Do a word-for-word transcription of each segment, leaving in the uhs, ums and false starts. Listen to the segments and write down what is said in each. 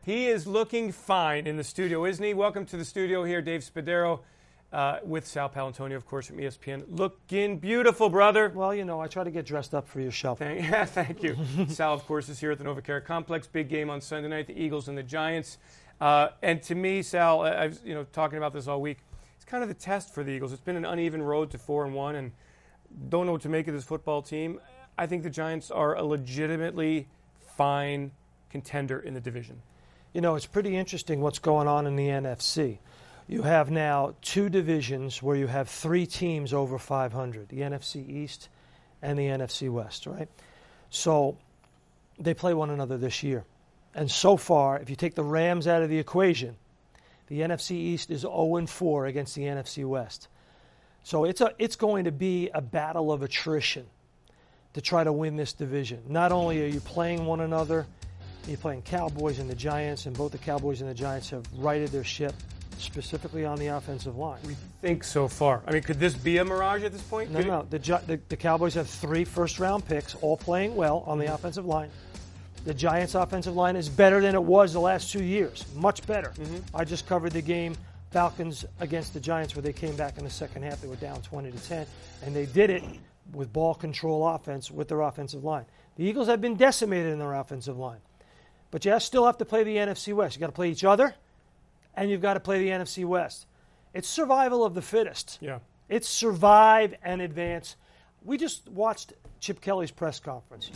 He is looking fine in the studio, isn't he? Welcome to the studio here, Dave Spadaro, uh, with Sal Palantonio, of course, from E S P N. Looking beautiful, brother. Well, you know, I try to get dressed up for your show. Thank, yeah, thank you. Sal, of course, is here at the NovaCare Complex. Big game on Sunday night, the Eagles and the Giants. Uh, and to me, Sal, I, I was you know talking about this all week. It's kind of the test for the Eagles. It's been an uneven road to four and one, and don't know what to make of this football team. I think the Giants are a legitimately fine contender in the division. You know, it's pretty interesting what's going on in the N F C. You have now two divisions where you have three teams over five hundred, the N F C East and the N F C West, right? So they play one another this year. And so far, if you take the Rams out of the equation, the N F C East is oh and four against the N F C West. So it's a it's going to be a battle of attrition to try to win this division. Not only are you playing one another, you're playing Cowboys and the Giants, and both the Cowboys and the Giants have righted their ship, specifically on the offensive line. We think so far. I mean, could this be a mirage at this point? No, could no. The, the, the Cowboys have three first-round picks, all playing well on the offensive line. The Giants' offensive line is better than it was the last two years, much better. Mm-hmm. I just covered the game, Falcons against the Giants, where they came back in the second half. They were down twenty to ten, and they did it with ball control offense with their offensive line. The Eagles have been decimated in their offensive line. But you still have to play the N F C West. You've got to play each other, and you've got to play the N F C West. It's survival of the fittest. Yeah. It's survive and advance. We just watched Chip Kelly's press conference.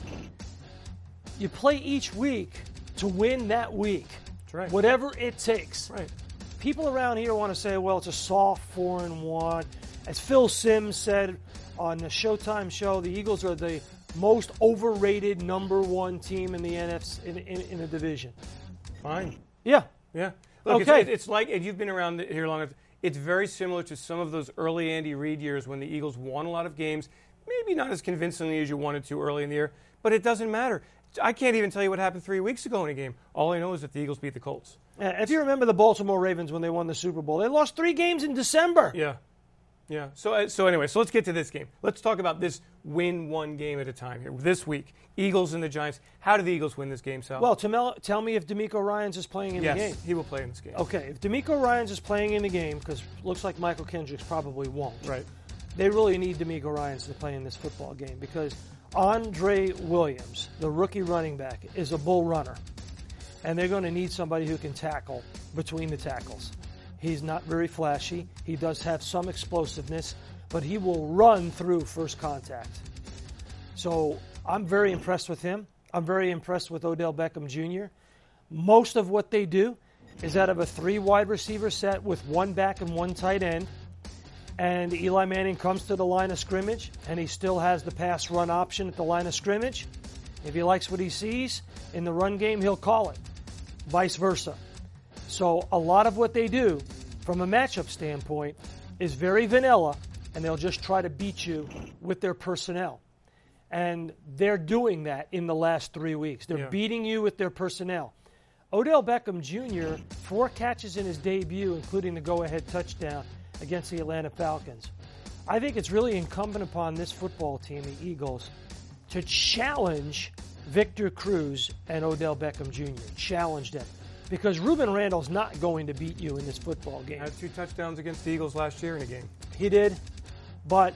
You play each week to win that week. That's right. Whatever it takes. Right. People around here want to say, well, it's a soft four and one. As Phil Simms said on the Showtime show, the Eagles are the most overrated number one team in the N F C in, in, in the division. Fine. Yeah. Yeah. Look, okay. It's, it's like, and you've been around here long enough, it's very similar to some of those early Andy Reid years when the Eagles won a lot of games, maybe not as convincingly as you wanted to early in the year, but it doesn't matter. I can't even tell you what happened three weeks ago in a game. All I know is that the Eagles beat the Colts. Yeah, if you remember the Baltimore Ravens when they won the Super Bowl, they lost three games in December. Yeah. Yeah. So uh, so anyway, so let's get to this game. Let's talk about this win one game at a time here. This week, Eagles and the Giants. How do the Eagles win this game, Sal? Well, tell, tell me if D'Amico Ryans is playing in yes, the game. He will play in this game. Okay, if D'Amico Ryans is playing in the game, because looks like Michael Kendricks probably won't. Right. They really need D'Amico Ryans to play in this football game because Andre Williams, the rookie running back, is a bull runner. And they're going to need somebody who can tackle between the tackles. He's not very flashy. He does have some explosiveness, but he will run through first contact. So I'm very impressed with him. I'm very impressed with Odell Beckham Junior Most of what they do is out of a three wide receiver set with one back and one tight end. And Eli Manning comes to the line of scrimmage, and he still has the pass run option at the line of scrimmage. If he likes what he sees in the run game, he'll call it. Vice versa. So a lot of what they do from a matchup standpoint is very vanilla, and they'll just try to beat you with their personnel. And they're doing that in the last three weeks. They're yeah. beating you with their personnel. Odell Beckham Junior, four catches in his debut, including the go-ahead touchdown against the Atlanta Falcons. I think it's really incumbent upon this football team, the Eagles, to challenge Victor Cruz and Odell Beckham Junior Challenge them. Because Ruben Randall's not going to beat you in this football game. Had two touchdowns against the Eagles last year in a game. He did. But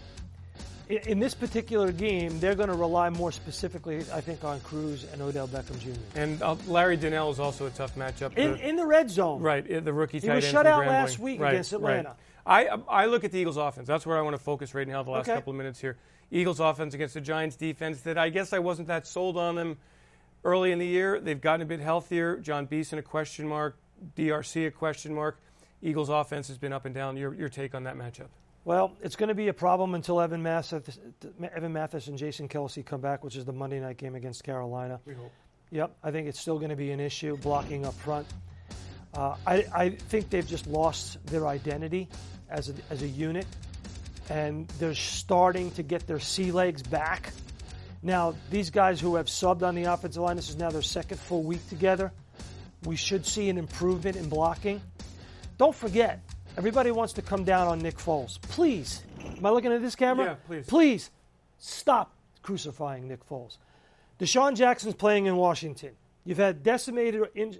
in this particular game, they're going to rely more specifically, I think, on Cruz and Odell Beckham Junior And uh, Larry Donnell is also a tough matchup. In, in the red zone. Right, the rookie tight end. end. He was shut out last week right, against Atlanta. Right. I I look at the Eagles' offense. That's where I want to focus right now, the last okay. couple of minutes here. Eagles' offense against the Giants' defense that I guess I wasn't that sold on them early in the year. They've gotten a bit healthier. John Beeson, a question mark. D R C, a question mark. Eagles' offense has been up and down. Your, your take on that matchup? Well, it's going to be a problem until Evan Mathis, Evan Mathis and Jason Kelce come back, which is the Monday night game against Carolina. We hope. Yep, I think it's still going to be an issue, blocking up front. Uh, I, I think they've just lost their identity as a, as a unit, and they're starting to get their sea legs back. Now, these guys who have subbed on the offensive line, this is now their second full week together. We should see an improvement in blocking. Don't forget, everybody wants to come down on Nick Foles. Please, am I looking at this camera? Yeah, please. Please, stop crucifying Nick Foles. Deshaun Jackson's playing in Washington. You've had decimated in,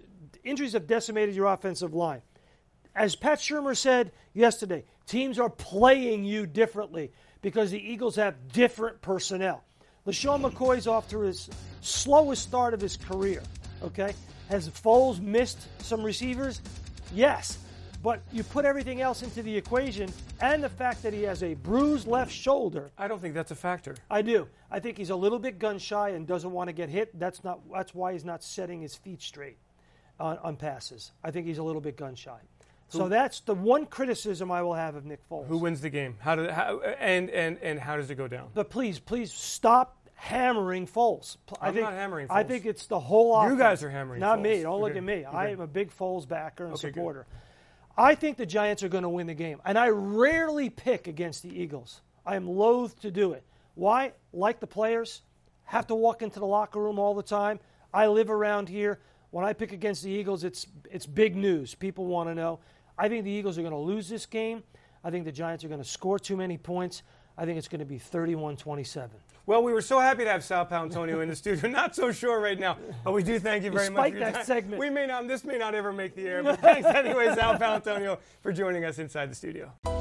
injuries have decimated your offensive line. As Pat Shurmur said yesterday, teams are playing you differently because the Eagles have different personnel. LaShawn McCoy's off to his slowest start of his career, okay? Has Foles missed some receivers? Yes. But you put everything else into the equation and the fact that he has a bruised left shoulder. I don't think that's a factor. I do. I think he's a little bit gun-shy and doesn't want to get hit. That's not. That's why he's not setting his feet straight on, on passes. I think he's a little bit gun-shy. So that's the one criticism I will have of Nick Foles. Who wins the game? How did how, and and and how does it go down? But please, please stop hammering Foles. I I'm think, not hammering Foles. I think it's the whole offense. You guys are hammering Not Foles. me. Don't Okay. look at me. Okay. I am a big Foles backer and Okay, supporter. I think the Giants are going to win the game. And I rarely pick against the Eagles. I am loath to do it. Why? Like the players, have to walk into the locker room all the time. I live around here. When I pick against the Eagles, it's it's big news. People want to know. I think the Eagles are going to lose this game. I think the Giants are going to score too many points. I think it's going to be thirty-one twenty-seven. Well, we were so happy to have Sal Paolantonio in the studio. Not so sure right now, but we do thank you very Despite much for your that time. segment. We may not, this may not ever make the air, but thanks anyway, Sal Paolantonio, for joining us inside the studio.